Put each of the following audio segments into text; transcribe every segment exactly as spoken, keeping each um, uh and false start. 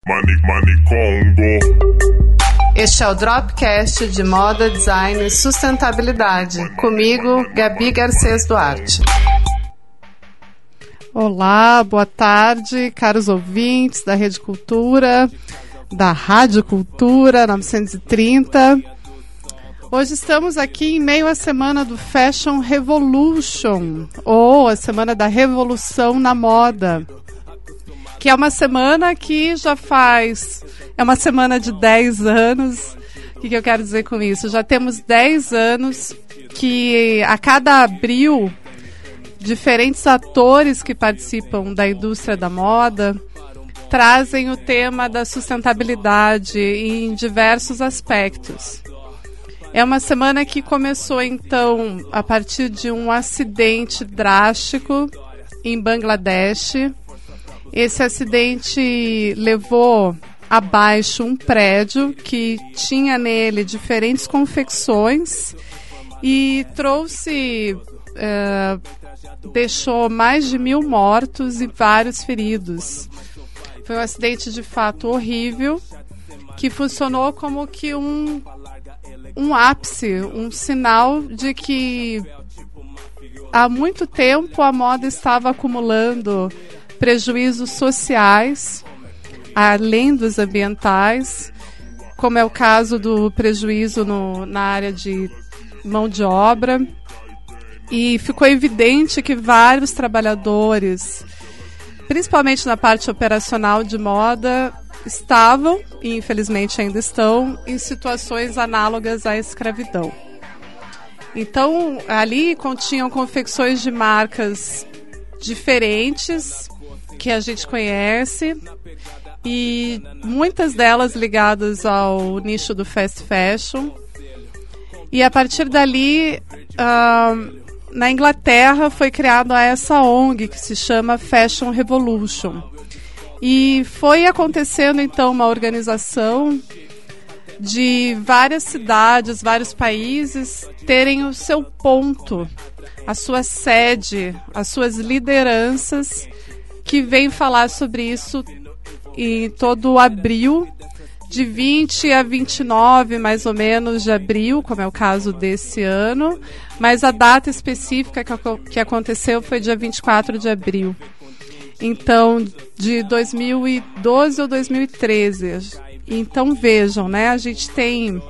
Money, money, Congo. Este é o Dropcast de Moda, Design e Sustentabilidade. Comigo, Gabi Garcês Duarte. Olá, boa tarde, caros ouvintes da Rede Cultura, da Rádio Cultura novecentos e trinta. Hoje estamos aqui em meio à semana do Fashion Revolution, ou a Semana da Revolução na Moda, que é uma semana que já faz... É uma semana de dez anos. O que, que eu quero dizer com isso? Já temos dez anos que a cada abril, diferentes atores que participam da indústria da moda trazem o tema da sustentabilidade em diversos aspectos. É uma semana que começou, então, a partir de um acidente drástico em Bangladesh. Esse acidente levou abaixo um prédio que tinha nele diferentes confecções e trouxe, uh, deixou mais de mil mortos e vários feridos. Foi um acidente de fato horrível que funcionou como que um, um ápice, um sinal de que há muito tempo a moda estava acumulando prejuízos sociais, além dos ambientais, como é o caso do prejuízo no, na área de mão de obra. E ficou evidente que vários trabalhadores, principalmente na parte operacional de moda, estavam, e infelizmente ainda estão, em situações análogas à escravidão. Então, ali continham confecções de marcas diferentes, que a gente conhece, e muitas delas ligadas ao nicho do fast fashion. E a partir dali, uh, na Inglaterra, foi criada essa O N G que se chama Fashion Revolution. E foi acontecendo, então, uma organização de várias cidades, vários países terem o seu ponto, a sua sede, as suas lideranças, que vem falar sobre isso em todo o abril, de vinte a vinte e nove, mais ou menos, de abril, como é o caso desse ano, mas a data específica que, que aconteceu foi dia vinte e quatro de abril. Então, de dois mil e doze ou dois mil e treze. Então, vejam, né, a gente tem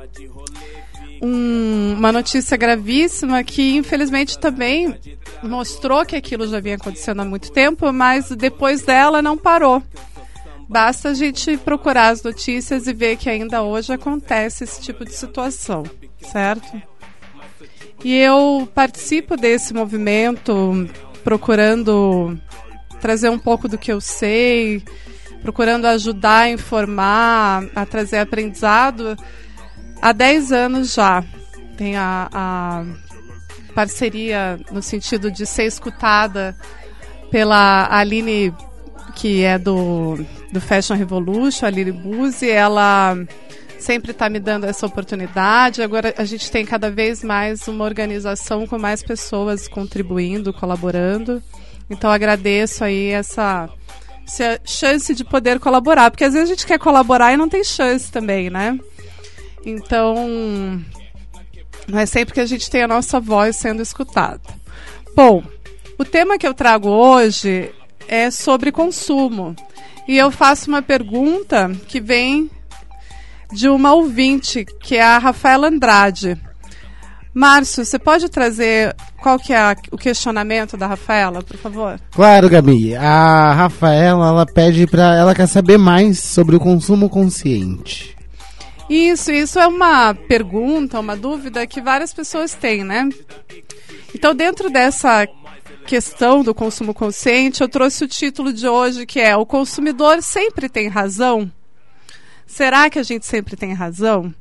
um, uma notícia gravíssima que, infelizmente, também mostrou que aquilo já vinha acontecendo há muito tempo, mas depois dela não parou. Basta a gente procurar as notícias e ver que ainda hoje acontece esse tipo de situação, certo? E eu participo desse movimento procurando trazer um pouco do que eu sei, procurando ajudar a informar, a trazer aprendizado há dez anos já. Tem a, a parceria no sentido de ser escutada pela Aline, que é do, do Fashion Revolution, a Aline Buzzi. Ela sempre está me dando essa oportunidade. Agora a gente tem cada vez mais uma organização com mais pessoas contribuindo, colaborando. Então agradeço aí essa, essa chance de poder colaborar, porque às vezes a gente quer colaborar e não tem chance também, né? Então, não é sempre que a gente tem a nossa voz sendo escutada. Bom, o tema que eu trago hoje é sobre consumo. E eu faço uma pergunta que vem de uma ouvinte, que é a Rafaela Andrade. Márcio, você pode trazer qual que é a, o questionamento da Rafaela, por favor? Claro, Gabi. A Rafaela, ela pede para, ela quer saber mais sobre o consumo consciente. Isso, isso é uma pergunta, uma dúvida que várias pessoas têm, né? Então, dentro dessa questão do consumo consciente, eu trouxe o título de hoje, que é: o consumidor sempre tem razão? Será que a gente sempre tem razão?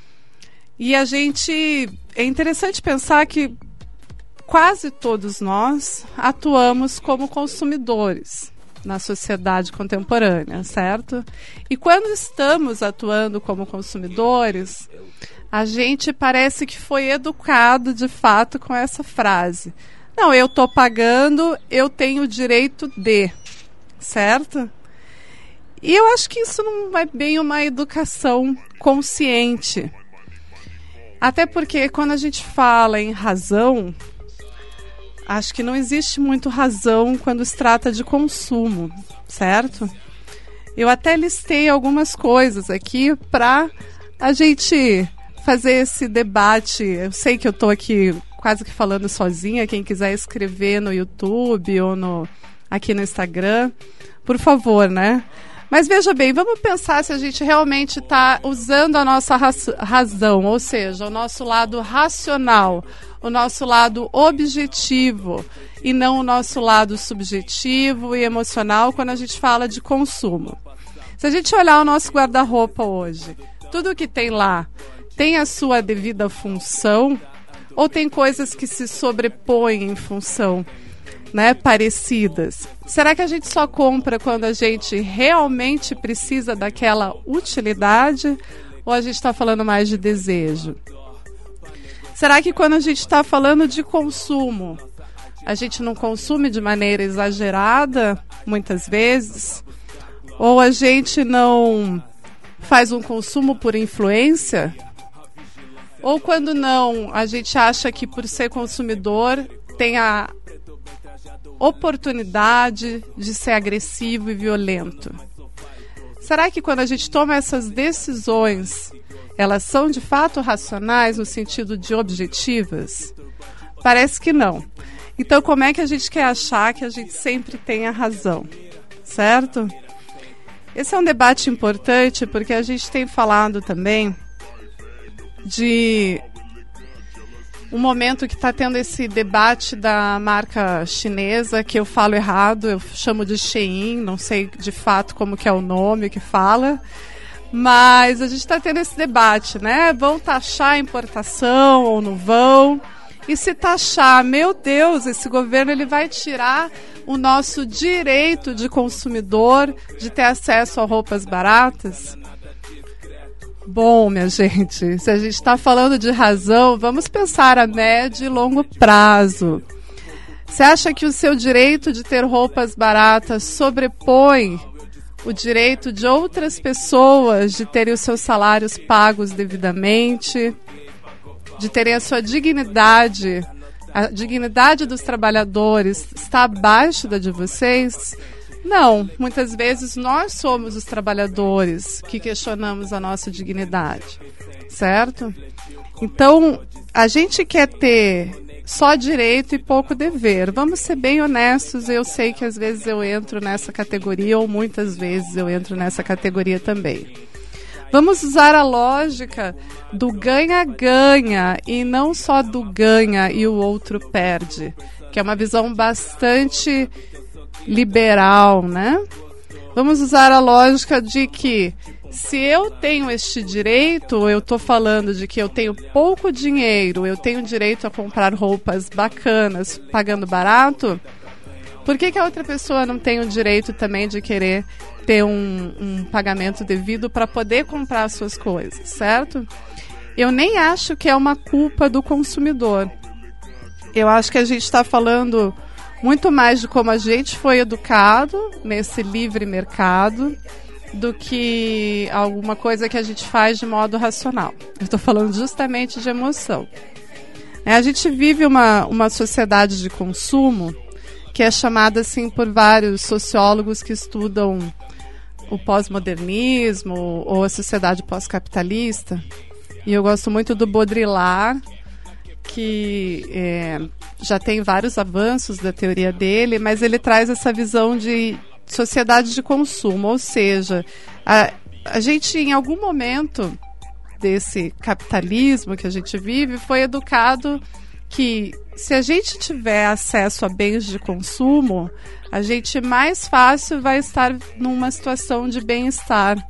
E a gente... É interessante pensar que quase todos nós atuamos como consumidores na sociedade contemporânea, certo? E quando estamos atuando como consumidores, a gente parece que foi educado de fato com essa frase: não, eu estou pagando, eu tenho o direito de, certo? E eu acho que isso não é bem uma educação consciente. Até porque quando a gente fala em razão, acho que não existe muito razão quando se trata de consumo, certo? Eu até listei algumas coisas aqui para a gente fazer esse debate. Eu sei que eu estou aqui quase que falando sozinha. Quem quiser escrever no YouTube ou no, aqui no Instagram, por favor, né? Mas veja bem, vamos pensar se a gente realmente está usando a nossa raz- razão, ou seja, o nosso lado racional, o nosso lado objetivo e não o nosso lado subjetivo e emocional quando a gente fala de consumo. Se a gente olhar o nosso guarda-roupa hoje, tudo que tem lá tem a sua devida função ou tem coisas que se sobrepõem em função, né, parecidas? Será que a gente só compra quando a gente realmente precisa daquela utilidade ou a gente está falando mais de desejo? Será que quando a gente está falando de consumo, a gente não consome de maneira exagerada, muitas vezes? Ou a gente não faz um consumo por influência? Ou quando não, a gente acha que por ser consumidor tem a oportunidade de ser agressivo e violento? Será que quando a gente toma essas decisões, elas são de fato racionais no sentido de objetivas? Parece que não. Então, como é que a gente quer achar que a gente sempre tem a razão? Certo? Esse é um debate importante porque a gente tem falado também de um momento que está tendo esse debate da marca chinesa, que eu falo errado, eu chamo de Shein, não sei de fato como que é o nome que fala, mas a gente está tendo esse debate, né? Vão taxar a importação ou não vão? E se taxar, meu Deus, esse governo ele vai tirar o nosso direito de consumidor de ter acesso a roupas baratas? Bom, minha gente, se a gente está falando de razão, vamos pensar a médio e longo prazo. Você acha que o seu direito de ter roupas baratas sobrepõe o direito de outras pessoas de terem os seus salários pagos devidamente, de terem a sua dignidade, a dignidade dos trabalhadores está abaixo da de vocês? Não, muitas vezes nós somos os trabalhadores que questionamos a nossa dignidade, certo? Então, a gente quer ter só direito e pouco dever. Vamos ser bem honestos, eu sei que às vezes eu entro nessa categoria, ou muitas vezes eu entro nessa categoria também. Vamos usar a lógica do ganha-ganha e não só do ganha e o outro perde, que é uma visão bastante liberal, né? Vamos usar a lógica de que se eu tenho este direito, eu estou falando de que eu tenho pouco dinheiro, eu tenho direito a comprar roupas bacanas, pagando barato, por que que a outra pessoa não tem o direito também de querer ter um, um pagamento devido para poder comprar as suas coisas, certo? Eu nem acho que é uma culpa do consumidor. Eu acho que a gente está falando muito mais de como a gente foi educado nesse livre mercado do que alguma coisa que a gente faz de modo racional. Eu estou falando justamente de emoção. É, a gente vive uma, uma sociedade de consumo que é chamada assim por vários sociólogos que estudam o pós-modernismo ou a sociedade pós-capitalista. E eu gosto muito do Baudrillard, que é, já tem vários avanços da teoria dele, mas ele traz essa visão de sociedade de consumo, ou seja, a, a gente em algum momento desse capitalismo que a gente vive foi educado que se a gente tiver acesso a bens de consumo, a gente mais fácil vai estar numa situação de bem-estar.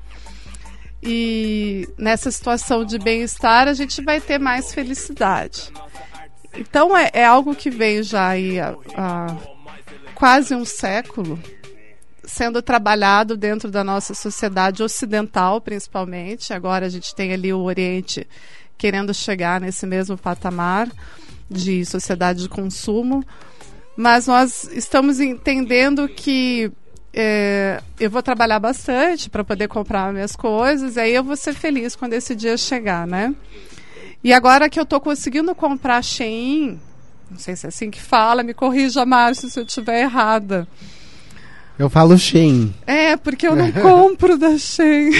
E nessa situação de bem-estar a gente vai ter mais felicidade. Então é, é algo que vem já aí há, há quase um século sendo trabalhado dentro da nossa sociedade ocidental, principalmente. Agora a gente tem ali o Oriente querendo chegar nesse mesmo patamar de sociedade de consumo, mas nós estamos entendendo que é, eu vou trabalhar bastante para poder comprar minhas coisas, e aí eu vou ser feliz quando esse dia chegar, né? E agora que eu tô conseguindo comprar Shein, não sei se é assim que fala, me corrija, Márcio, se eu estiver errada. Eu falo Shein. É, porque eu não compro da Shein.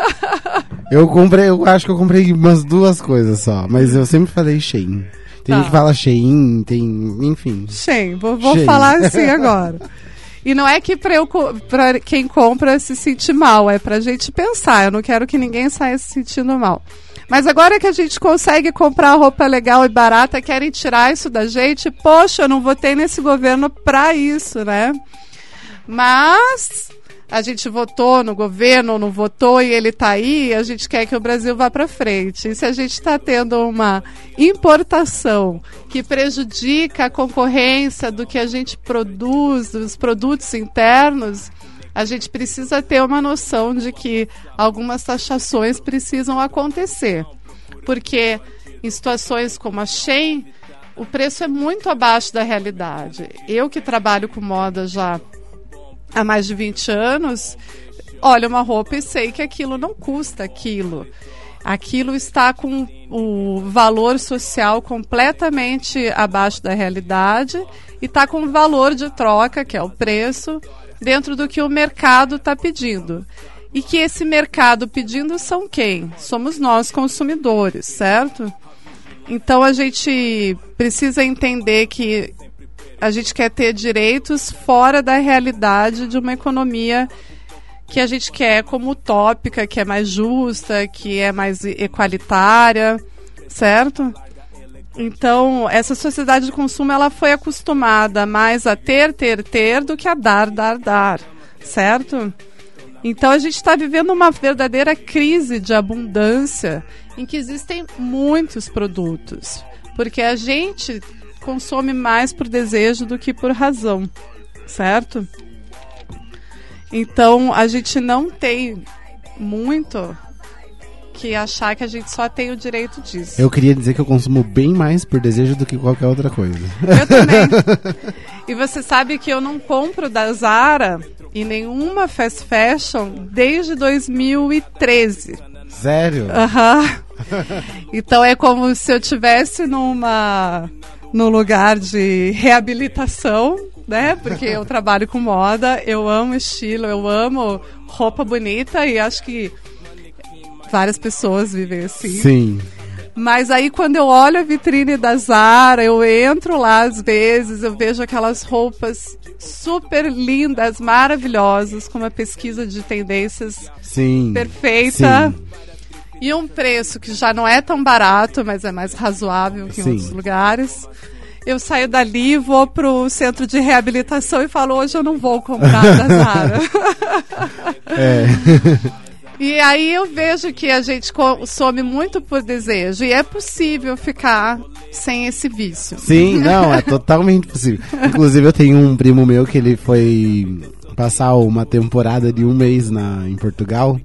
Eu comprei, eu acho que eu comprei umas duas coisas só, mas eu sempre falei Shein. Tem Tá. gente que fala Shein, tem, enfim. Shein, vou, vou Shein. falar assim agora. E não é que pra, eu, pra quem compra se sentir mal, é pra gente pensar. Eu não quero que ninguém saia se sentindo mal. Mas agora que a gente consegue comprar roupa legal e barata, querem tirar isso da gente? Poxa, eu não votei nesse governo pra isso, né? Mas a gente votou no governo, não votou e ele tá aí, a gente quer que o Brasil vá para frente. E se a gente está tendo uma importação que prejudica a concorrência do que a gente produz, dos produtos internos, a gente precisa ter uma noção de que algumas taxações precisam acontecer. Porque em situações como a Shein, o preço é muito abaixo da realidade. Eu que trabalho com moda já há mais de vinte anos, olho uma roupa e sei que aquilo não custa aquilo. Aquilo está com o valor social completamente abaixo da realidade e está com o valor de troca, que é o preço, dentro do que o mercado está pedindo. E que esse mercado pedindo são quem? Somos nós, consumidores, certo? Então a gente precisa entender que a gente quer ter direitos fora da realidade de uma economia que a gente quer como utópica, que é mais justa, que é mais equalitária, certo? Então, essa sociedade de consumo, ela foi acostumada mais a ter, ter, ter, do que a dar, dar, dar, certo? Então, a gente está vivendo uma verdadeira crise de abundância em que existem muitos produtos, porque a gente consome mais por desejo do que por razão, certo? Então, a gente não tem muito que achar que a gente só tem o direito disso. Eu queria dizer que eu consumo bem mais por desejo do que qualquer outra coisa. Eu também. E você sabe que eu não compro da Zara e nenhuma fast fashion desde dois mil e treze. Sério? Aham. Uhum. Então é como se eu estivesse numa num lugar de reabilitação, né? Porque eu trabalho com moda, eu amo estilo, eu amo roupa bonita e acho que várias pessoas vivem assim. Sim. Mas aí quando eu olho a vitrine da Zara, eu entro lá às vezes, eu vejo aquelas roupas super lindas, maravilhosas, com uma pesquisa de tendências Sim. perfeita. Sim. E um preço que já não é tão barato, mas é mais razoável que em Sim. outros lugares. Eu saio dali, vou pro centro de reabilitação e falo, hoje eu não vou comprar da Zara. É. E aí eu vejo que a gente consome muito por desejo. E é possível ficar sem esse vício. Sim, não, é totalmente possível. Inclusive eu tenho um primo meu que ele foi passar uma temporada de um mês na, em Portugal.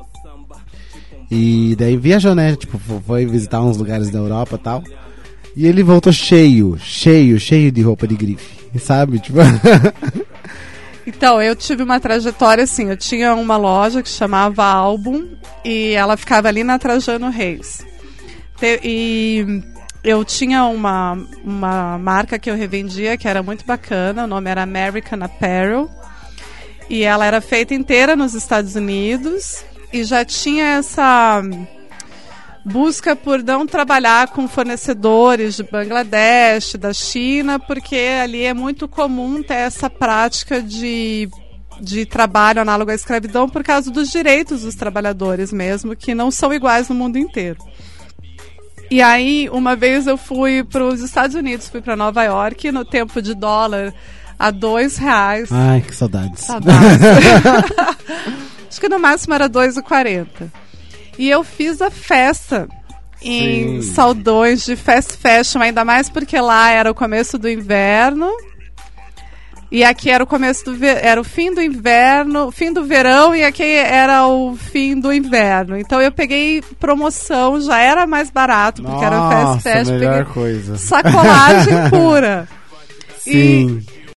E daí viajou, né? Tipo, foi visitar uns lugares da Europa e tal. E ele voltou cheio, cheio, cheio de roupa de grife. Sabe? Tipo... Então, eu tive uma trajetória assim, eu tinha uma loja que chamava Album e ela ficava ali na Trajano Reis. Te- e eu tinha uma, uma marca que eu revendia que era muito bacana, o nome era American Apparel. E ela era feita inteira nos Estados Unidos e já tinha essa busca por não trabalhar com fornecedores de Bangladesh, da China, porque ali é muito comum ter essa prática de, de trabalho análogo à escravidão por causa dos direitos dos trabalhadores mesmo, que não são iguais no mundo inteiro. E aí, uma vez eu fui para os Estados Unidos, fui para Nova York, no tempo de dólar a dois reais. Ai, que saudades. Saudades. Acho que no máximo era dois reais e quarenta centavos. E eu fiz a festa em Sim. saldões de fast fashion, ainda mais porque lá era o começo do inverno e aqui era o começo do ver... era o fim do inverno, fim do verão e aqui era o fim do inverno. Então eu peguei promoção, já era mais barato porque Nossa, era fast fashion, melhor peguei coisa. sacolagem pura. Sim. E